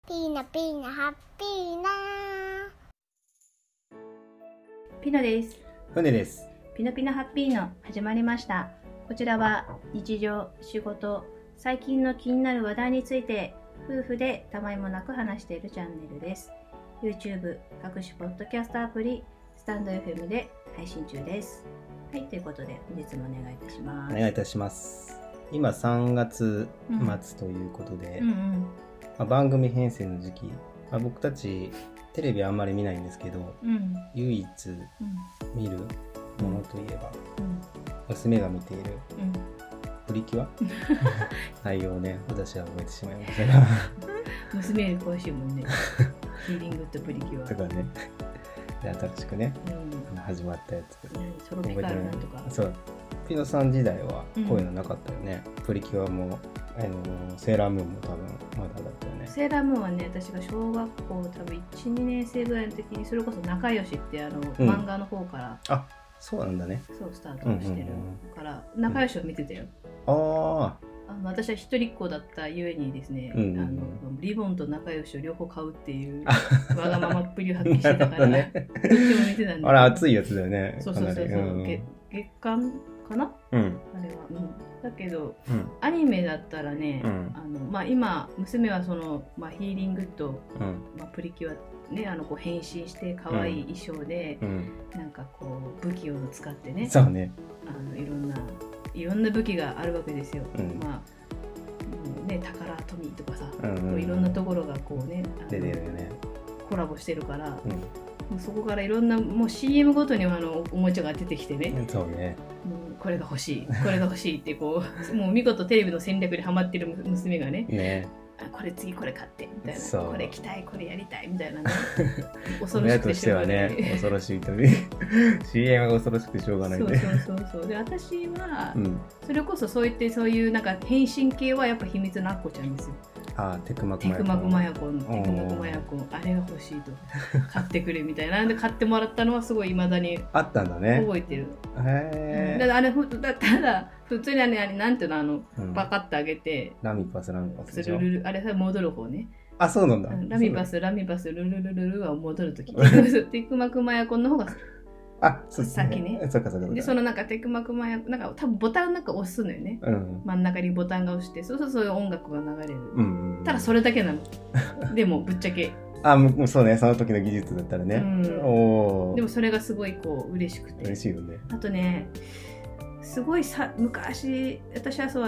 ピーナピーナハッピーナピノです。 船です。 ピノピノハッピーノ始まりました。こちらは日常、仕事、最近の気になる話題について夫婦でたまいもなく話しているチャンネルです。YouTube、各種ポッドキャストアプリ、スタンド FM で配信中です。はい、ということで本日もお願いいたします。 お願いいたします。今3月末ということで、番組編成の時期、僕たちテレビあんまり見ないんですけど、唯一見るものといえば、娘が見ているプリキュア内容をね、私は覚えてしまいましたが娘より詳しいもんねヒーリングとプリキュアとかね、で新しくね、始まったやつ、 ソロピカールなんとか。 そう、ピノさん時代はこういうのなかったよね。プリキュアもセーラームーンも多分まだだったよね。 セーラームーンはね、私が小学校多分 1,2 年生ぐらいの時に、それこそ仲良しって漫画の方からあ、そうなんだね。 そうスタートしてるから、仲良しを見てたよ。私は一人っ子だったゆえにですね、リボンと仲良しを両方買うっていうわがままっぷりを発揮してたからね、どっちも見てたんで。 あれ熱いやつだよね。 そうそうそうそう、月刊かな、あれは。だけど、アニメだったらね、今娘はその、ヒーリングと、プリキュアね、こう変身して可愛い衣装で、なんかこう武器を使ってね、 そうね、 いろんな武器があるわけですよ。ね、タカラトミーとかさ、いろんなところがこうね、 出てるよね、 コラボしてるから、もうそこからいろんなもう CM ごとにおもちゃが出てきてね、 そうね、 これが欲しい、これが欲しいってこうもう見事テレビの戦略にはまってる娘がね、これ次これ買ってみたいな、これ着たい、これやりたいみたいなね恐ろしくてしょうがない。 恐ろしいとねCM が恐ろしくてしょうがないね。 そうで、私は、それこそそういうなんか変身系はやっぱ秘密のアッコちゃんですよ。 テクマクマヤコン、あれが欲しいと買ってくれみたいな。で買ってもらったのはすごい未だにあったんだね。 覚えてる。 へだあれただ普通になんていうの、パカッてあげて、 ラミパスでしょ。 あれさ戻る方ね。 あ、そうなんだ。 ラミパスルルルルルは戻るとき。テクマクマヤコンの方が先ね。で、そのなんかテクマクマヤコン、なんか多分ボタンなんか押すのよね。真ん中にボタンが押して、そういう音楽が流れる。ただそれだけなの。でもぶっちゃけ。 もうそうね、その時の技術だったらね。 でもそれがすごいこう嬉しくて。 嬉しいよね。 あとね、すごい昔、私は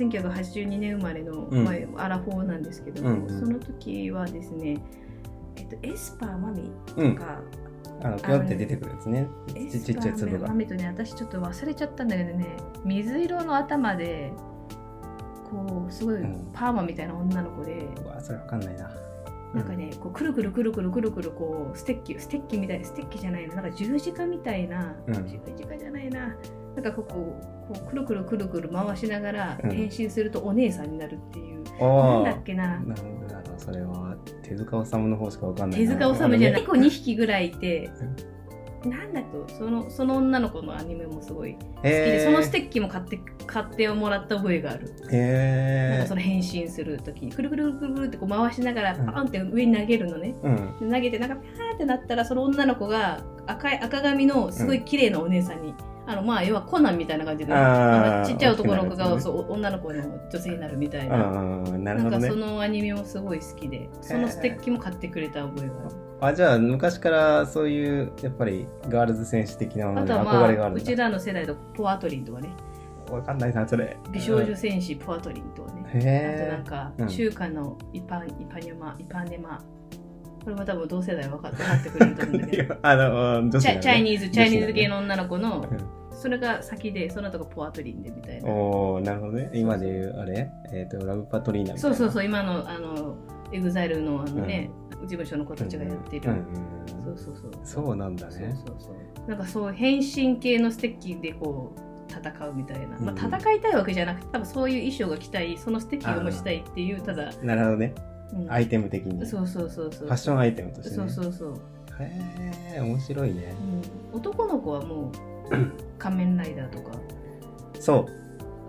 1982年生まれの、アラフォーなんですけど、その時はですね、エスパーマミが、 ぴょんって出てくるやつね。ちっちゃい粒が。 マミとね、私ちょっと忘れちゃったんだけどね、水色の頭で、こう、すごいパーマみたいな女の子で、 それわかんないな。 なんかね、こうくるくるこうステッキみたいな、ステッキじゃないな、なんか十字架みたいな、十字架じゃないな、なんかこうくるくる回しながら変身するとお姉さんになるっていう、なんだっけな。 なんだろう、それは手塚治虫の方しかわかんない。 手塚治虫じゃない、2匹ぐらいいて、なんだと、その女の子のアニメもすごい好きで、そのステッキも買ってもらった覚えがある。なんかその変身するときにくるくるってこう回しながらパーンって上に投げるのね。で投げてなんかピャーってなったら、その女の子が赤髪のすごい綺麗なお姉さんに、要はコナンみたいな感じで、ちっちゃい男の子が女の子の女性になるみたいな。なんかそのアニメもすごい好きで、そのステッキも買ってくれた覚えがある。 じゃあ昔からそういうやっぱりガールズ選手的なものに憧れがあるんだ。 うちらの世代とポアトリンとかね。 わかんないなそれ。 美少女戦士ポアトリンとかね。あとなんか中華のイパネマ。これも多分同世代分かってくれると思うんだけど。チャイニーズ系の女の子の。それが先で、その後がポアトリンでみたいな。 なるほどね。今でいうあれ、ラブパトリーナみたいな。 そう、今のエグザイルのね、事務所の子たちがやってる。 そうなんだね。 なんかそう変身系のステッキでこう戦うみたいな。戦いたいわけじゃなくて、多分そういう衣装が着たい、そのステッキが持ちたいっていう、ただ。 なるほどね。アイテム的に。 そう。ファッションアイテムとして。 そう。 へえ、面白いね。 男の子はもう仮面ライダーとか。 そう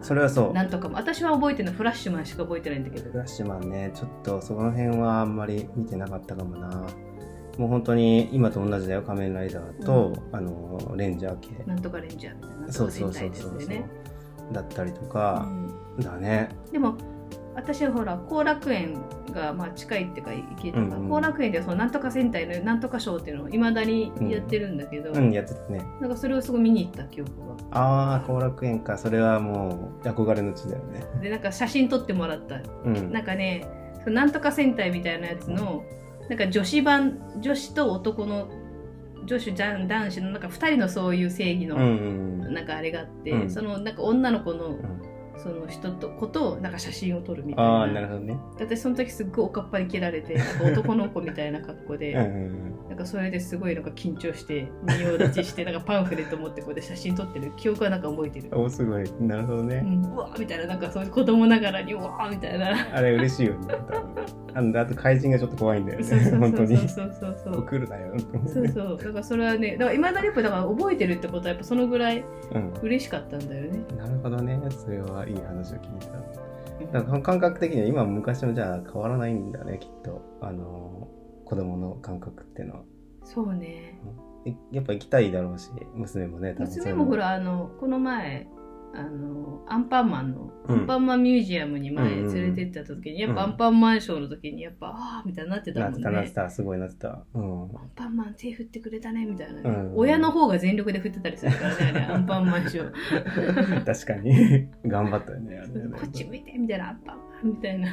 それはそう。 なんとかも私は覚えてるのフラッシュマンしか覚えてないんだけど。 フラッシュマンね、ちょっとその辺はあんまり見てなかったかもな。もう本当に今と同じだよ、仮面ライダーと、レンジャー系。 なんとかレンジャーみたいな。 そうそうそうそう。だったりとか、だね。 でも私はほら後楽園がまあ近いっていうか行けたから、後楽園でそのなんとか戦隊のなんとかショーっていうのをいまだにやってるんだけど、 やってたね。 なんかそれをすごい見に行った記憶が。 ああ、後楽園か。それはもう憧れの地だよね。 でなんか写真撮ってもらった。なんかね、そのなんとか戦隊みたいなやつのなんか女子と男の男子のなんか2人のそういう正義のなんかあれがあって、そのなんか女の子のその人とことなんか写真を撮るみたいな。 ああ、なるほどね。 私その時すっごいおかっぱに切られて、なんか男の子みたいな格好でなんかそれですごいなんか緊張して仁王立ちしてなんかパンフレット持ってこうで写真撮ってる記憶はなんか覚えてる。 お、すごい。なるほどね。 うわーみたいな、なんかそういう子供ながらにうわーみたいな。 あれ嬉しいよね。あと怪人がちょっと怖いんだよね。本当に。そう来るなよ。 そうそう。だからそれはね、だから今だにやっぱだから覚えてるってことはやっぱそのぐらい嬉しかったんだよね。 なるほどね。それはいい話を聞いた。だから感覚的には今も昔もじゃあ変わらないんだね、きっと。子供の感覚っていうのは。 そうね。 やっぱ行きたいだろうし、娘もね。 娘もほらこの前アンパンマンの、アンパンマンミュージアムに前連れてった時に、やっぱアンパンマンショーの時にやっぱああみたいになってたもんね。 なってた、すごいなってた。 アンパンマン手振ってくれたねみたいな、親の方が全力で振ってたりするからね、あれアンパンマンショー。 確かに頑張ったよね。 こっち向いてみたいな、アンパンマンみたいな。い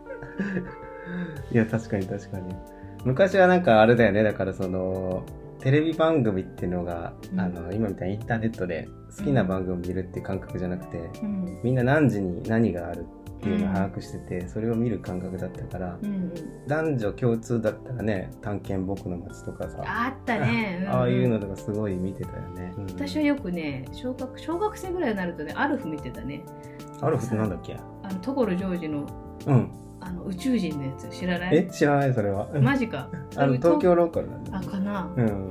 や確かに。昔はなんかあれだよね、だからそのテレビ番組っていうのが、今みたいにインターネットで好きな番組を見るっていう感覚じゃなくて、みんな何時に何があるっていうのを把握してて、それを見る感覚だったから、男女共通だったらね、探検僕の街とかさ、 あったね、 ああいうのとかすごい見てたよね。 私はよくね、小学生ぐらいになるとね、アルフ見てたね。 アルフってなんだっけ？ 所ジョージの宇宙人のやつ知らない？ 知らない、それは。 マジか。 東京ローカルなんだ。 かな。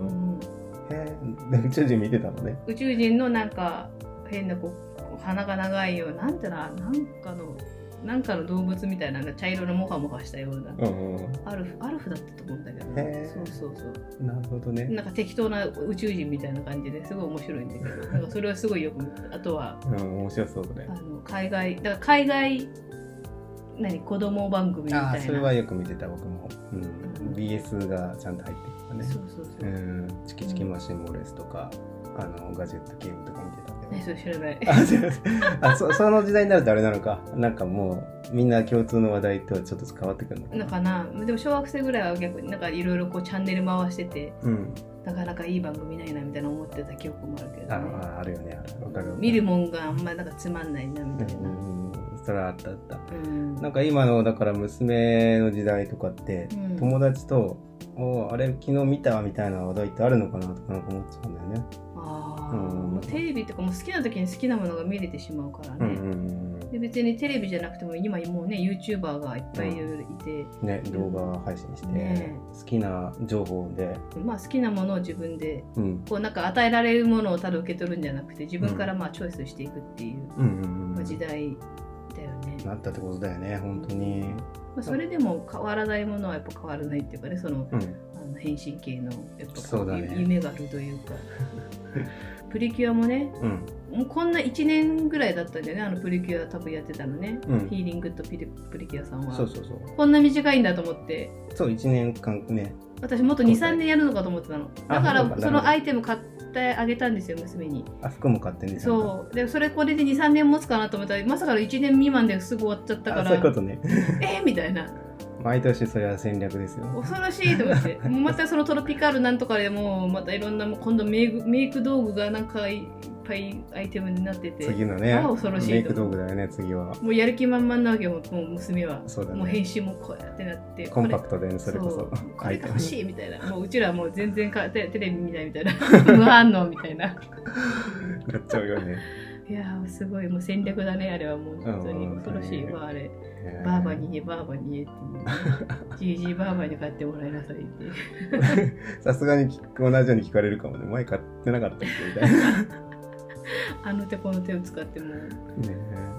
宇宙人見てたのね。 宇宙人のなんか変な鼻が長いような、なんなんかの動物みたいな茶色のモハモハしたような、アルフだったと思うんだけど、そうなるほどね。 なんか適当な宇宙人みたいな感じですごい面白いんだけど、なんかそれはすごいよく見てた。あとは面白そうだね。 海外子供番組みたいな。 それはよく見てた、僕も。BS がちゃんと入ってるからね。そうチキチキマシンモーレスとかガジェットゲームとか見てたけど。 そう知らない。 その時代になるとあれなのか、なんかもうみんな共通の話題とちょっと変わってくるのかな。 でも小学生ぐらいは逆になんかいろいろチャンネル回してて、なかなかいい番組ないなみたいな思ってた記憶もあるけどね。 あるよね、わかる。 見るもんがあんまなんかつまんないなみたいな。 それはあった。なんか今のだから娘の時代とかって、友達とあれ昨日見たみたいな話題ってあるのかなとかなんか思っちゃうんだよね。 もうテレビとかも好きな時に好きなものが見れてしまうからね。で別にテレビじゃなくても今もうね YouTuber がいっぱいいろいろいて、 動画配信して、好きな情報で、 好きなものを自分で、なんか与えられるものをただ受け取るんじゃなくて自分からチョイスしていくっていう時代だよね。 なったってことだよね、本当に。 それでも変わらないものはやっぱ変わらないっていうかね、その、変身系のやっぱ夢があるというか。プリキュアもね、もうこんな1年ぐらいだったんだよね、プリキュア多分やってたのね、ヒーリングとプリキュアさんは。こんな短いんだと思って。 そう、1年間ね。 私もっと 2,3 年やるのかと思ってたの。だからそのアイテム買ってあげたんですよ、娘に。 服も買ってね。 そう。で、これで 2,3 年持つかなと思ったら、まさかの1年未満ですぐ終わっちゃったから。 そういうことね。 みたいな。 毎年それは戦略ですよ。 恐ろしいと思って。もうまたそのトロピカルなんとかでもまたいろんな今度メイク道具がなんかいっぱいアイテムになってて。 次のね。 恐ろしい。 メイク道具だよね、次は。 もうやる気満々なわけよ、もう娘は。 そうだね。 もう変身もこうやってなって。 コンパクトでね、それこそ。 これが欲しいみたいな。もううちらはもう全然テレビ見ないみたいな。無反応みたいな。 やっちゃうよね。 いやーすごいもう戦略だね、あれはもう本当に恐ろしいわ、あれ。バーバに言えバーバに言えっていう、GG バーバに買ってもらいなさいっていう。 さすがに同じように聞かれるかもね。前買ってなかったっけみたいな。 あの手この手を使っても。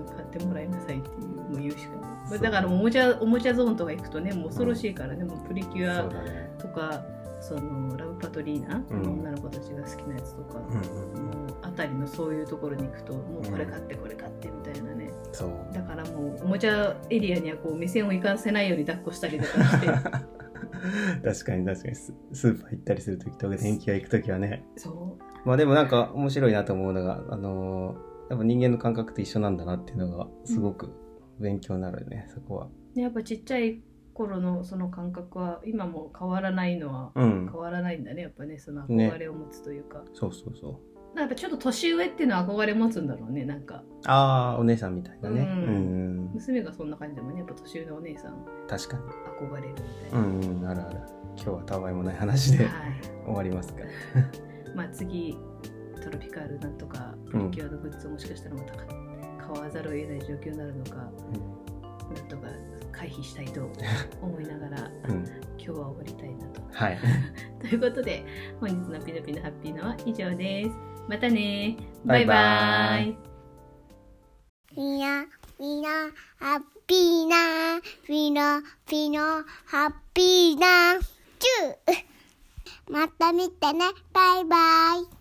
買ってもらいなさいっていうもう言うしかない。だからおもちゃゾーンとか行くとねもう恐ろしいからね、もうプリキュアとかそのラブパトリーナ、女の子たちが好きなやつとか、もうあたりのそういうところに行くともうこれ買ってこれ買ってみたいなね、そうだからもうおもちゃエリアにはこう目線を行かせないように抱っこしたりとかして確かにスーパー行ったりするときとか電気屋行くときはね、そうまあでもなんか面白いなと思うのがやっぱ人間の感覚と一緒なんだなっていうのがすごく勉強になるよね、そこは。 やっぱちっちゃい頃のその感覚は今も変わらないのは変わらないんだね、やっぱね、その憧れを持つというか、ね、 そうそうそう。 やっぱちょっと年上っていうのは憧れ持つんだろうね、なんかお姉さんみたいなね、 娘がそんな感じでもね、やっぱ年上のお姉さん確かに憧れるみたいな、 あるある。今日はたわいもない話で、終わりますかまあ次トロピカルなんとかプリキュアのグッズをもしかしたらまた買わざるを得ない状況になるのか、なんとか回避したいと思いながら、今日は終わりたいなと。はい。ということで本日のピノピノハッピーのは以上です。またね。バイバイ。 ピノハッピーなピノハッピーなチューまた見てね。バイバイ。